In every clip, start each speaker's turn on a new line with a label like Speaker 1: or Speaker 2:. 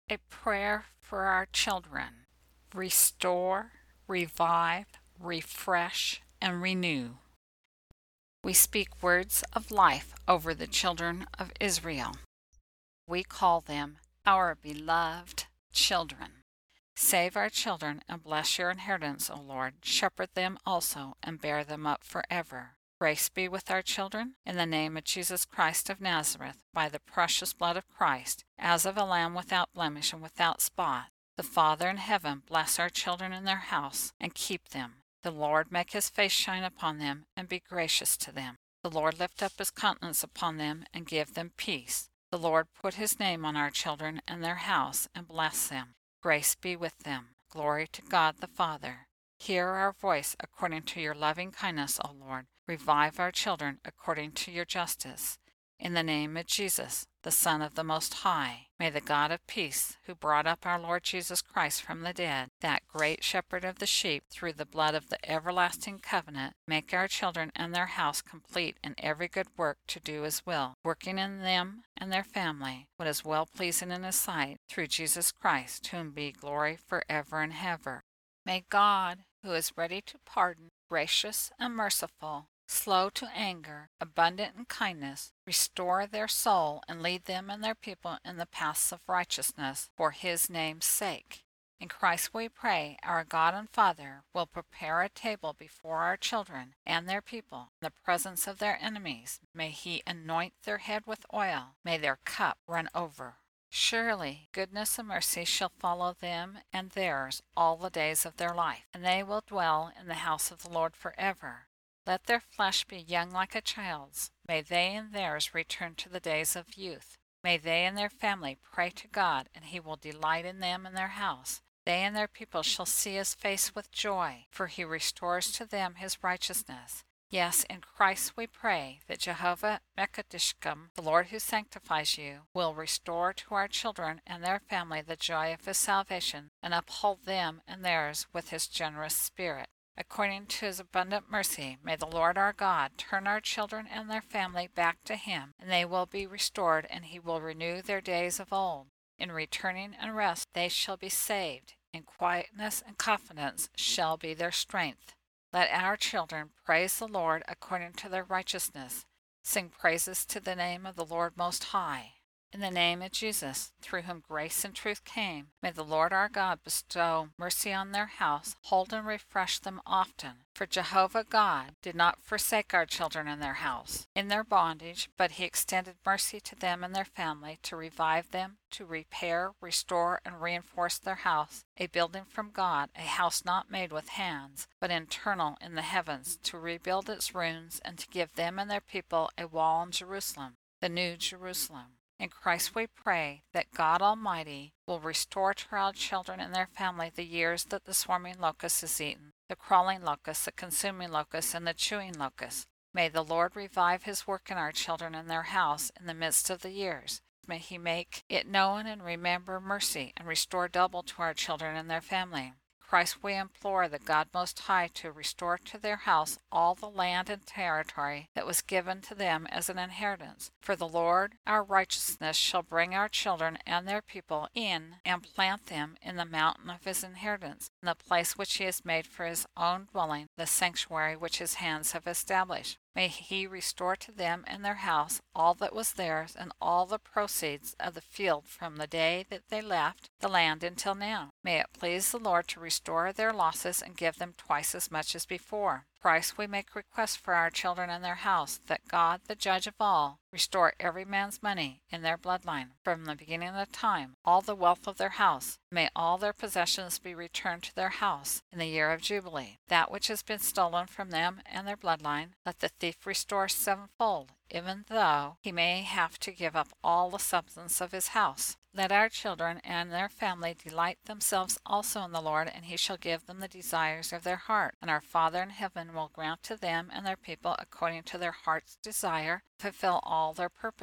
Speaker 1: A prayer for our children. Restore, revive, refresh, and renew. We speak words of life over the children of Israel. We call them our beloved children. Save our children and bless your inheritance, O Lord. Shepherd them also and bear them up forever. Grace be with our children, in the name of Jesus Christ of Nazareth, by the precious blood of Christ, as of a lamb without blemish and without spot. The Father in heaven bless our children in their house, and keep them. The Lord make his face shine upon them, and be gracious to them. The Lord lift up his countenance upon them, and give them peace. The Lord put his name on our children and their house, and bless them. Grace be with them. Glory to God the Father. Hear our voice according to your loving kindness, O Lord. Revive our children according to your justice. In the name of Jesus, the Son of the Most High, may the God of peace, who brought up our Lord Jesus Christ from the dead, that great shepherd of the sheep, through the blood of the everlasting covenant, make our children and their house complete in every good work to do his will, working in them and their family what is well-pleasing in his sight, through Jesus Christ, to whom be glory forever and ever. May God, who is ready to pardon, gracious and merciful, slow to anger, abundant in kindness, restore their soul and lead them and their people in the paths of righteousness for his name's sake. In Christ we pray, our God and Father will prepare a table before our children and their people in the presence of their enemies. May he anoint their head with oil. May their cup run over. Surely goodness and mercy shall follow them and theirs all the days of their life, and they will dwell in the house of the Lord forever. Let their flesh be young like a child's. May they and theirs return to the days of youth. May they and their family pray to God, and he will delight in them and their house. They and their people shall see his face with joy, for he restores to them his righteousness. Yes, in Christ we pray that Jehovah Mekadishkum, the Lord who sanctifies you, will restore to our children and their family the joy of his salvation, and uphold them and theirs with his generous spirit. According to his abundant mercy, may the Lord our God turn our children and their family back to him, and they will be restored, and he will renew their days of old. In returning and rest they shall be saved. In quietness and confidence shall be their strength. Let our children praise the Lord according to their righteousness. Sing praises to the name of the Lord Most High. In the name of Jesus, through whom grace and truth came, may the Lord our God bestow mercy on their house, hold and refresh them often. For Jehovah God did not forsake our children and their house in their bondage, but he extended mercy to them and their family, to revive them, to repair, restore, and reinforce their house, a building from God, a house not made with hands, but internal in the heavens, to rebuild its ruins, and to give them and their people a wall in Jerusalem, the new Jerusalem. In Christ we pray that God Almighty will restore to our children and their family the years that the swarming locust has eaten, the crawling locust, the consuming locust, and the chewing locust. May the Lord revive his work in our children and their house in the midst of the years. May he make it known and remember mercy, and restore double to our children and their family. Christ, we implore the God Most High to restore to their house all the land and territory that was given to them as an inheritance. For the Lord, our righteousness, shall bring our children and their people in and plant them in the mountain of his inheritance, in the place which he has made for his own dwelling, the sanctuary which his hands have established. May he restore to them and their house all that was theirs, and all the proceeds of the field from the day that they left the land until now. May it please the Lord to restore their losses and give them twice as much as before. Christ, we make request for our children and their house, that God, the judge of all, restore every man's money in their bloodline, from the beginning of time, all the wealth of their house. May all their possessions be returned to their house in the year of Jubilee. That which has been stolen from them and their bloodline, let the thief restore sevenfold, even though he may have to give up all the substance of his house. Let our children and their family delight themselves also in the Lord, and he shall give them the desires of their heart. And our Father in heaven will grant to them and their people according to their heart's desire, fulfill all their purpose.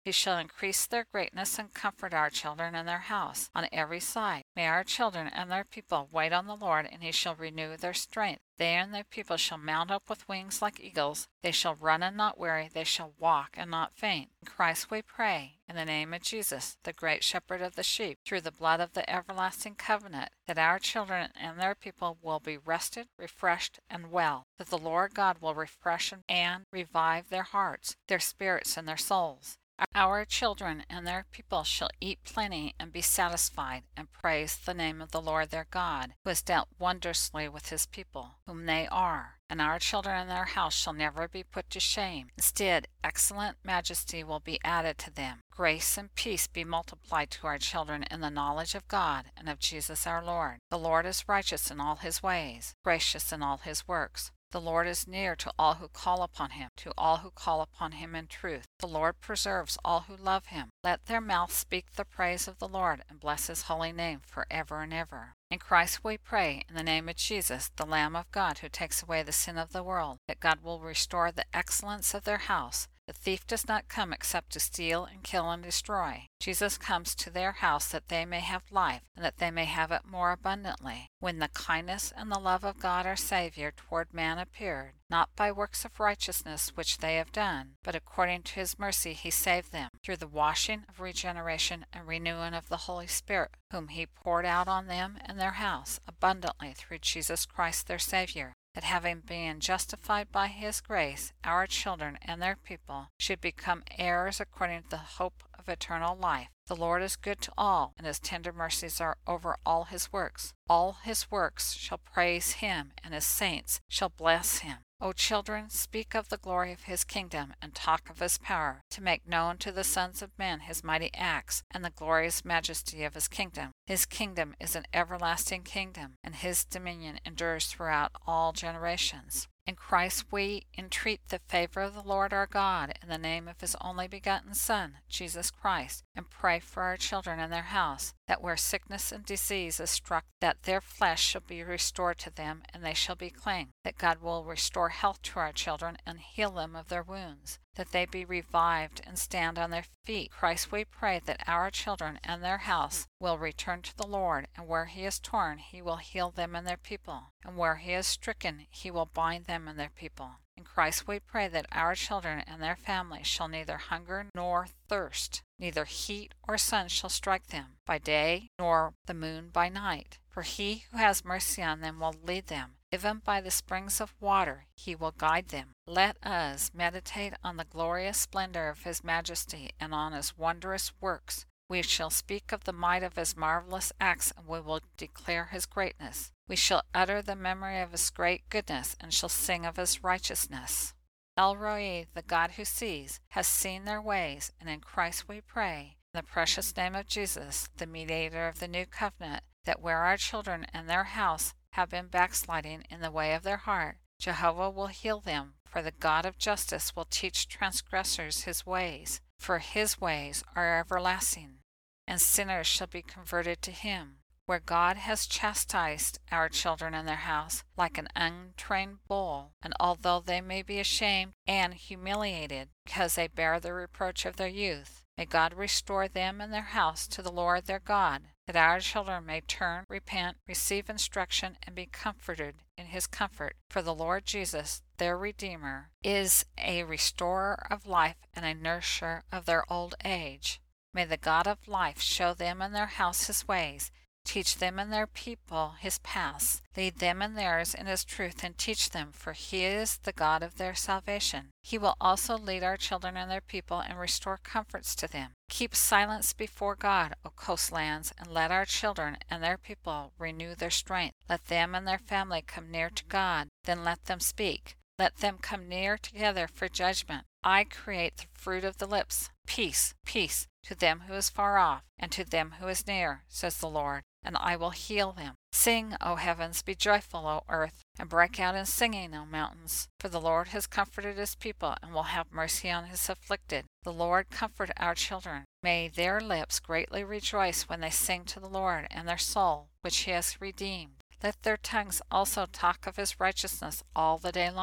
Speaker 1: He shall increase their greatness and comfort our children and their house on every side. May our children and their people wait on the Lord, and he shall renew their strength. They and their people shall mount up with wings like eagles. They shall run and not weary. They shall walk and not faint. In Christ we pray, in the name of Jesus, the great shepherd of the sheep, through the blood of the everlasting covenant, that our children and their people will be rested, refreshed, and well, that the Lord God will refresh and revive their hearts, their spirits, and their souls. Our children and their people shall eat plenty and be satisfied, and praise the name of the Lord their God, who has dealt wondrously with his people, whom they are. And our children and their house shall never be put to shame. Instead, excellent majesty will be added to them. Grace and peace be multiplied to our children in the knowledge of God and of Jesus our Lord. The Lord is righteous in all his ways, gracious in all his works. The Lord is near to all who call upon him, to all who call upon him in truth. The Lord preserves all who love him. Let their mouth speak the praise of the Lord, and bless his holy name forever and ever. In Christ we pray, in the name of Jesus, the Lamb of God, who takes away the sin of the world, that God will restore the excellence of their house. The thief does not come except to steal and kill and destroy. Jesus comes to their house that they may have life, and that they may have it more abundantly. When the kindness and the love of God our Savior toward man appeared, not by works of righteousness which they have done, but according to his mercy he saved them, through the washing of regeneration and renewing of the Holy Spirit, whom he poured out on them and their house abundantly through Jesus Christ their Savior, that having been justified by his grace, our children and their people should become heirs according to the hope of eternal life. The Lord is good to all, and his tender mercies are over all his works. All his works shall praise him, and his saints shall bless him. O children, speak of the glory of his kingdom, and talk of his power, to make known to the sons of men his mighty acts, and the glorious majesty of his kingdom. His kingdom is an everlasting kingdom, and his dominion endures throughout all generations. In Christ we entreat the favor of the Lord our God in the name of his only begotten Son, Jesus Christ, and pray for our children and their house, that where sickness and disease is struck, that their flesh shall be restored to them, and they shall be clean, that God will restore health to our children and heal them of their wounds, that they be revived and stand on their feet. Christ we pray that our children and their house will return to the Lord, and where he is torn he will heal them and their people, and where he is stricken he will bind them and their people. In Christ we pray that our children and their families shall neither hunger nor thirst, neither heat or sun shall strike them by day, nor the moon by night. For he who has mercy on them will lead them. Even by the springs of water he will guide them. Let us meditate on the glorious splendor of his majesty and on his wondrous works. We shall speak of the might of his marvelous acts, and we will declare his greatness. We shall utter the memory of his great goodness, and shall sing of his righteousness. El Roi, the God who sees, has seen their ways, and in Christ we pray, in the precious name of Jesus, the mediator of the new covenant, that where our children and their house have been backsliding in the way of their heart, Jehovah will heal them, for the God of justice will teach transgressors his ways, for his ways are everlasting, and sinners shall be converted to him. Where God has chastised our children and their house like an untrained bull, and although they may be ashamed and humiliated because they bear the reproach of their youth, may God restore them and their house to the Lord their God, that our children may turn, repent, receive instruction, and be comforted in his comfort. For the Lord Jesus, their Redeemer, is a restorer of life and a nourisher of their old age. May the God of life show them and their house his ways, teach them and their people his paths, lead them and theirs in his truth, and teach them, for he is the God of their salvation. He will also lead our children and their people and restore comforts to them. Keep silence before God, O coastlands, and let our children and their people renew their strength. Let them and their family come near to God, then let them speak. Let them come near together for judgment. I create the fruit of the lips. Peace, peace, to them who is far off, and to them who is near, says the Lord, and I will heal them. Sing, O heavens, be joyful, O earth, and break out in singing, O mountains. For the Lord has comforted his people, and will have mercy on his afflicted. The Lord comfort our children. May their lips greatly rejoice when they sing to the Lord, and their soul, which he has redeemed. Let their tongues also talk of his righteousness all the day long.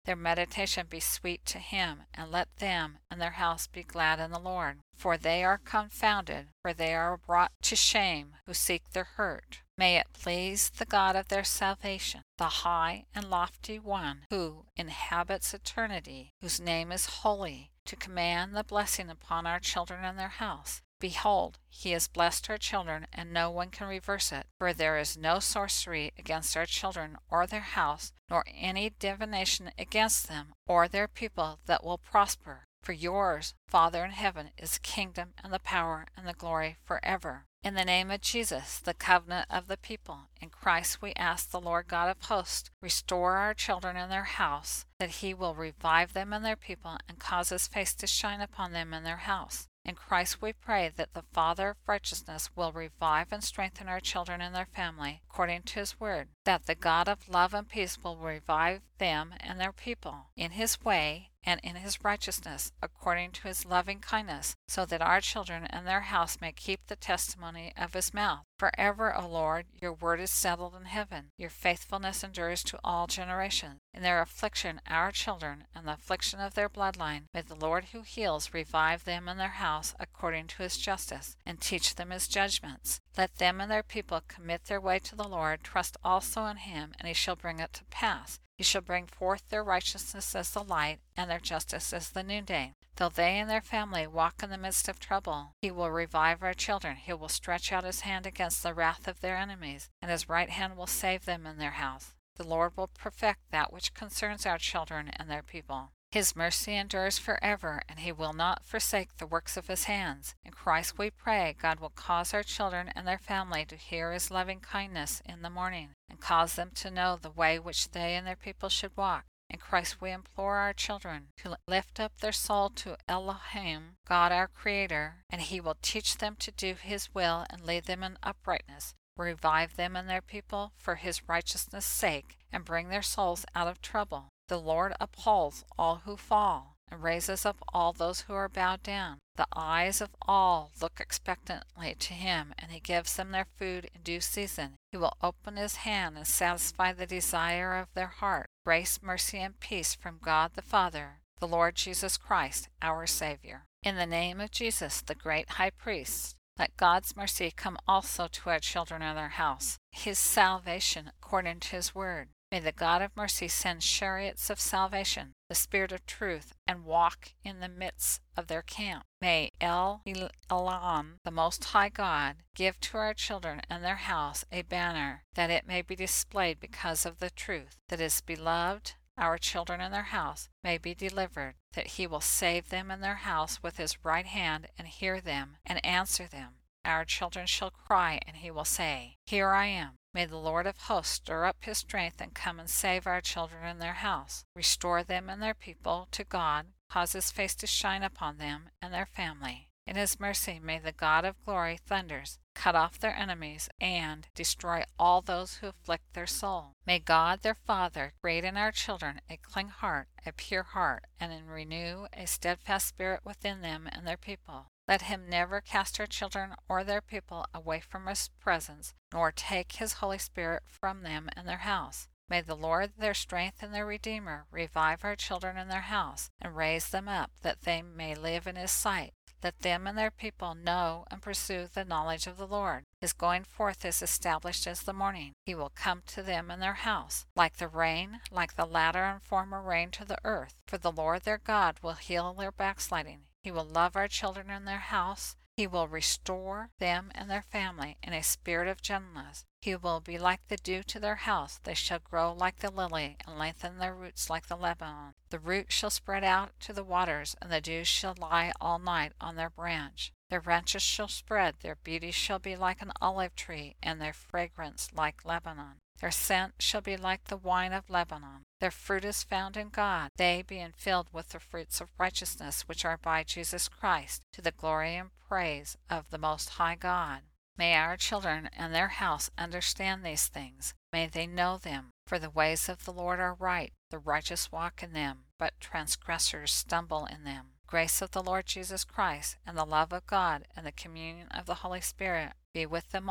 Speaker 1: their meditation be sweet to him, and let them and their house be glad in the Lord. For they are confounded, for they are brought to shame who seek their hurt. May it please the God of their salvation, the high and lofty one who inhabits eternity, whose name is holy, to command the blessing upon our children and their house. Behold, he has blessed our children, and no one can reverse it. For there is no sorcery against our children or their house, nor any divination against them or their people that will prosper. For yours, Father in heaven, is the kingdom and the power and the glory forever. In the name of Jesus, the covenant of the people, in Christ we ask the Lord God of hosts, restore our children and their house, that he will revive them and their people, and cause his face to shine upon them and their house. In Christ we pray that the Father of righteousness will revive and strengthen our children and their family, according to his word, that the God of love and peace will revive them and their people in his way and in his righteousness, according to his loving kindness, so that our children and their house may keep the testimony of his mouth. Forever, O Lord, your word is settled in heaven. Your faithfulness endures to all generations. In their affliction, our children, and the affliction of their bloodline, may the Lord who heals revive them and their house according to his justice, and teach them his judgments. Let them and their people commit their way to the Lord, trust also in him, and he shall bring it to pass. He shall bring forth their righteousness as the light, and their justice as the noonday. Though they and their family walk in the midst of trouble, he will revive our children. He will stretch out his hand against the wrath of their enemies, and his right hand will save them in their house. The Lord will perfect that which concerns our children and their people. His mercy endures forever, and he will not forsake the works of his hands. In Christ we pray, God will cause our children and their family to hear his loving kindness in the morning, and cause them to know the way which they and their people should walk. In Christ we implore our children to lift up their soul to Elohim, God our Creator, and he will teach them to do his will and lead them in uprightness. Revive them and their people for his righteousness' sake, and bring their souls out of trouble. The Lord upholds all who fall, and raises up all those who are bowed down. The eyes of all look expectantly to him, and he gives them their food in due season. He will open his hand and satisfy the desire of their heart. Grace, mercy, and peace from God the Father, the Lord Jesus Christ, our Savior. In the name of Jesus, the great high priest, let God's mercy come also to our children and their house, his salvation according to his word. May the God of mercy send chariots of salvation, the Spirit of truth, and walk in the midst of their camp. May El Elyon, the Most High God, give to our children and their house a banner, that it may be displayed because of the truth, that is beloved. Our children and their house may be delivered, that he will save them and their house with his right hand, and hear them, and answer them. Our children shall cry, and he will say, Here I am. May the Lord of hosts stir up his strength and come and save our children and their house. Restore them and their people to God, cause his face to shine upon them and their family. In his mercy may the God of glory thunders, cut off their enemies, and destroy all those who afflict their soul. May God their Father create in our children a clean heart, a pure heart, and renew a steadfast spirit within them and their people. Let him never cast our children or their people away from his presence, nor take his Holy Spirit from them and their house. May the Lord, their strength and their Redeemer, revive our children and their house, and raise them up, that they may live in his sight. Let them and their people know and pursue the knowledge of the Lord. His going forth is established as the morning. He will come to them and their house, like the rain, like the latter and former rain to the earth. For the Lord their God will heal their backsliding. He will love our children and their house. He will restore them and their family in a spirit of gentleness. He will be like the dew to their house. They shall grow like the lily, and lengthen their roots like the Lebanon. The root shall spread out to the waters, and the dew shall lie all night on their branch. Their branches shall spread, their beauty shall be like an olive tree, and their fragrance like Lebanon. Their scent shall be like the wine of Lebanon. Their fruit is found in God, they being filled with the fruits of righteousness which are by Jesus Christ, to the glory and praise of the Most High God. May our children and their house understand these things. May they know them. For the ways of the Lord are right. The righteous walk in them, but transgressors stumble in them. Grace of the Lord Jesus Christ, and the love of God, and the communion of the Holy Spirit be with them all.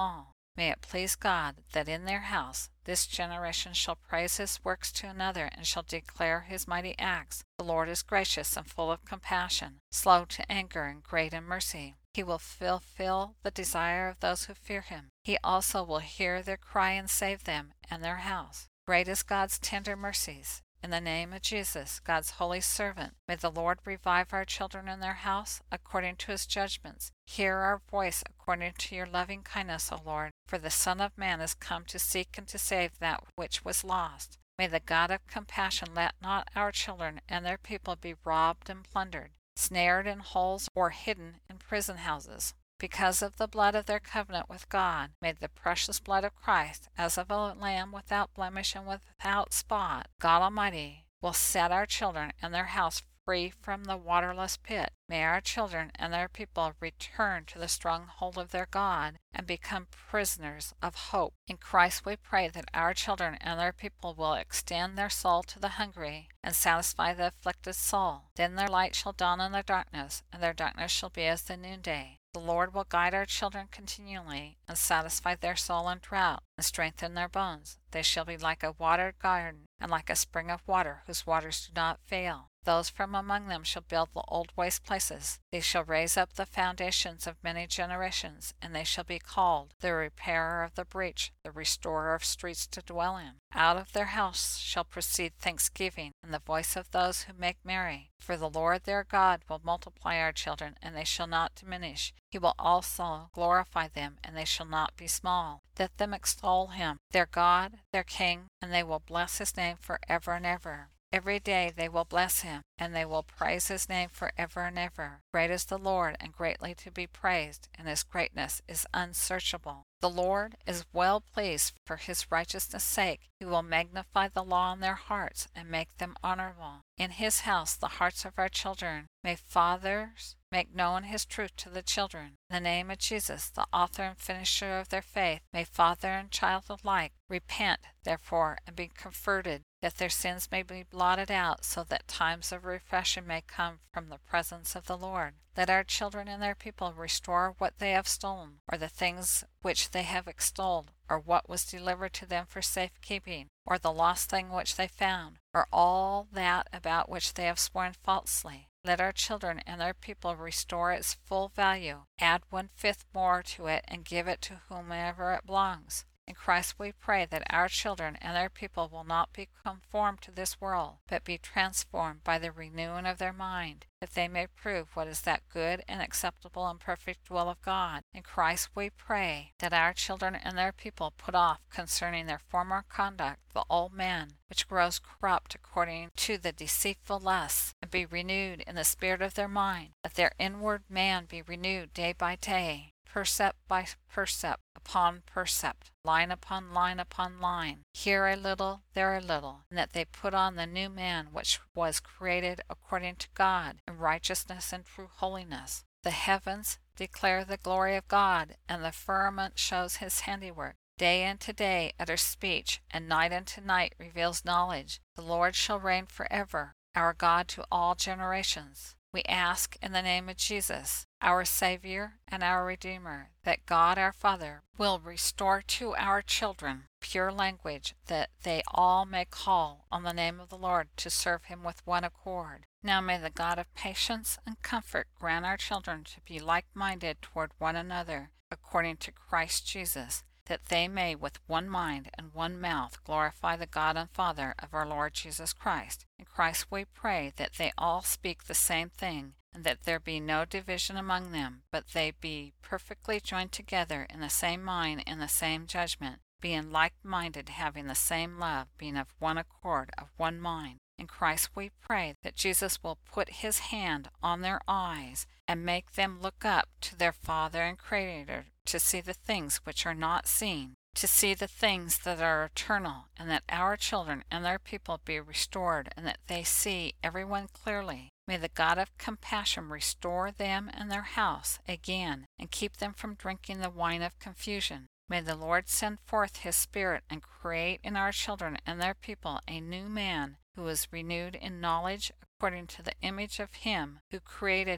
Speaker 1: May it please God that in their house this generation shall praise his works to another and shall declare his mighty acts. The Lord is gracious and full of compassion, slow to anger and great in mercy. He will fulfill the desire of those who fear him. He also will hear their cry and save them and their house. Great is God's tender mercies. In the name of Jesus, God's holy servant, may the Lord revive our children in their house according to his judgments. Hear our voice according to your loving kindness, O Lord, for the Son of Man is come to seek and to save that which was lost. May the God of compassion let not our children and their people be robbed and plundered, snared in holes, or hidden in prison houses. Because of the blood of their covenant with God, may the precious blood of Christ, as of a lamb without blemish and without spot, God Almighty will set our children and their house free from the waterless pit. May our children and their people return to the stronghold of their God and become prisoners of hope. In Christ we pray that our children and their people will extend their soul to the hungry and satisfy the afflicted soul. Then their light shall dawn in their darkness, and their darkness shall be as the noonday. The Lord will guide our children continually and satisfy their soul in drought and strengthen their bones. They shall be like a watered garden and like a spring of water whose waters do not fail. Those from among them shall build the old waste places. They shall raise up the foundations of many generations, and they shall be called the repairer of the breach, the restorer of streets to dwell in. Out of their house shall proceed thanksgiving and the voice of those who make merry. For the Lord their God will multiply our children, and they shall not diminish. He will also glorify them, and they shall not be small. Let them extol him, their God, their King, and they will bless his name forever and ever. Every day they will bless him, and they will praise his name forever and ever. Great is the Lord, and greatly to be praised, and his greatness is unsearchable. The Lord is well pleased for his righteousness' sake. He will magnify the law in their hearts and make them honorable. In his house the hearts of our children. May fathers make known his truth to the children. In the name of Jesus, the author and finisher of their faith, may father and child alike repent, therefore, and be converted, that their sins may be blotted out, so that times of refreshing may come from the presence of the Lord. Let our children and their people restore what they have stolen, or the things which they have extolled, or what was delivered to them for safekeeping, or the lost thing which they found, or all that about which they have sworn falsely. Let our children and their people restore its full value, add 1/5 more to it, and give it to whomever it belongs. In Christ we pray that our children and their people will not be conformed to this world, but be transformed by the renewing of their mind, that they may prove what is that good and acceptable and perfect will of God. In Christ we pray that our children and their people put off concerning their former conduct the old man, which grows corrupt according to the deceitful lusts, and be renewed in the spirit of their mind, that their inward man be renewed day by day, precept by precept upon precept, line upon line upon line, here a little, there a little, and that they put on the new man which was created according to God in righteousness and true holiness. The heavens declare the glory of God, and the firmament shows his handiwork. Day unto day utters speech, and night unto night reveals knowledge. The Lord shall reign forever, our God to all generations. We ask in the name of Jesus, our Savior and our Redeemer, that God our Father will restore to our children pure language, that they all may call on the name of the Lord to serve him with one accord. Now may the God of patience and comfort grant our children to be like-minded toward one another, according to Christ Jesus, that they may with one mind and one mouth glorify the God and Father of our Lord Jesus Christ. In Christ we pray that they all speak the same thing, and that there be no division among them, but they be perfectly joined together in the same mind and the same judgment, being like-minded, having the same love, being of one accord, of one mind. In Christ we pray that Jesus will put his hand on their eyes and make them look up to their Father and Creator, to see the things which are not seen, to see the things that are eternal, and that our children and their people be restored, and that they see everyone clearly. May the God of compassion restore them and their house again, and keep them from drinking the wine of confusion. May the Lord send forth his Spirit and create in our children and their people a new man who is renewed in knowledge according to the image of him who created them.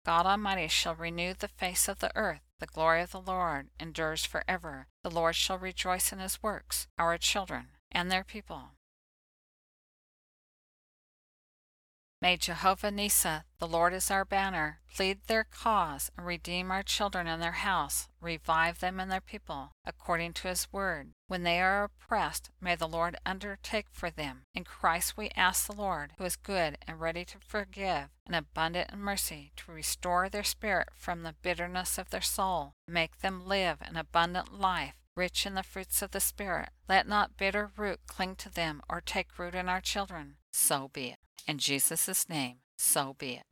Speaker 1: God Almighty shall renew the face of the earth. The glory of the Lord endures forever. The Lord shall rejoice in his works, our children and their people. May Jehovah Nissi, the Lord is our banner, plead their cause and redeem our children and their house, revive them and their people, according to his word. When they are oppressed, may the Lord undertake for them. In Christ we ask the Lord, who is good and ready to forgive and abundant in mercy, to restore their spirit from the bitterness of their soul, and make them live an abundant life, rich in the fruits of the Spirit. Let not bitter root cling to them or take root in our children. So be it. In Jesus' name, so be it.